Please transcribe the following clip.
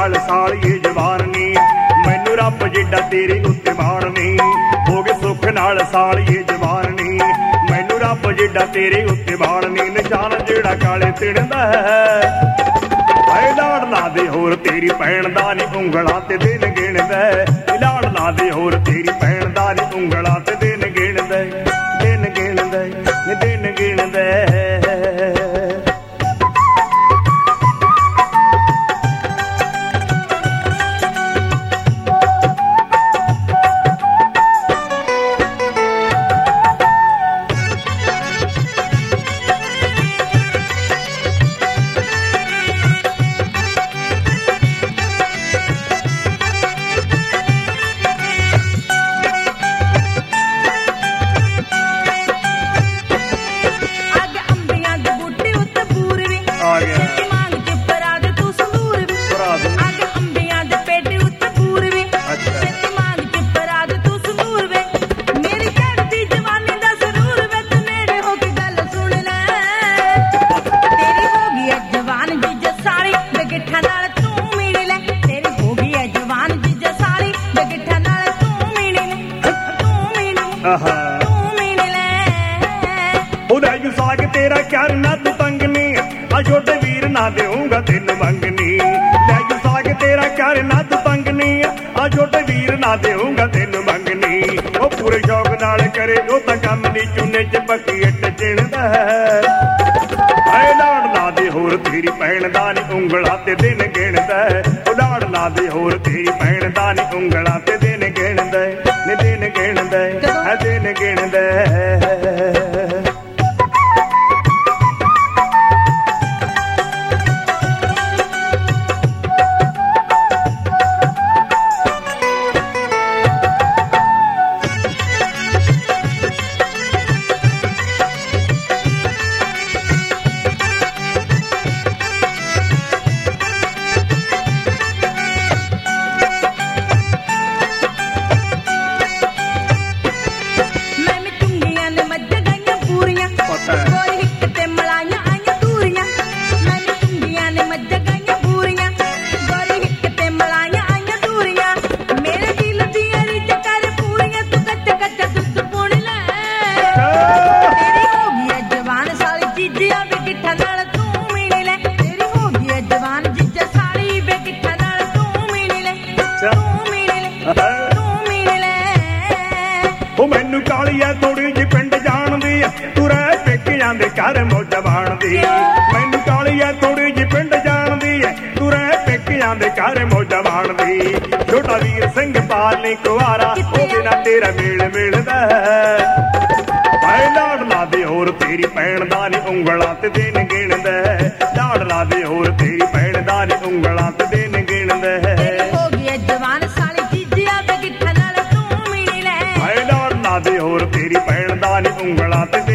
नाल सालिए जवान नी, मैनू रब जिड्डा तेरे उत्ते माण नी। हो गए सुख नाल सालिए जवान नी, मैनू रब जिड्डा तेरे उत्ते माण नी। निशान जेड़ा काले तिड़ दा है लाड़ ला दे होर तेरी भैन दा नी, उंगलां ते दिन गिणदा लाड़ ला दे होर तेरी भैन दा नी, उंगलां ते दिन गिणदा दिन गिणदा दिन गिणदा। तेरा क्यार ना तू तंग नी, आ छोटे वीर ना देऊंगा तेन मंगनी। लैजू साग तेरा क्यार ना तू तंग नी, आ छोटे वीर ना देऊंगा तेन मंगनी। ओ पूरे शौक नाल करे ओ तां कम नी, चूने च पक्की इट चिणदा है लाड़ ला दे होर तेरी भैन दा नी, उंगलां ते दिन गिणदा ओ लाड़ ला दे होर तेरी भैन दा नी, उंगलां ते दिन गिणदा नी, दिन गिणदा है दिन गिणदा। मैनू कालिया थोड़ी जी पिंड जाणदी, तू रह पेकियां दे घर मौज माणदी। मैनू कालिया थोड़ी जी पिंड जाणदी, तू रह पेकियां दे घर मौज माणदी। छोटा वीर सिंह पाल नी कुआरा, ओदे नाल तेरा मेल मिलदा है लाड़ ला दे होर तेरी भैन दा नी, उंगलां ते दिन गिणदा लाड़ ला दे होर तेरी भैन दा नी, उंगलां ते दिन गिणदा। हो गया जवान साले जीजिया वे गिट्ठा नाल तू मिल ले, लाड़ ला दे होर तेरी भैन दा नी, उंगलां ते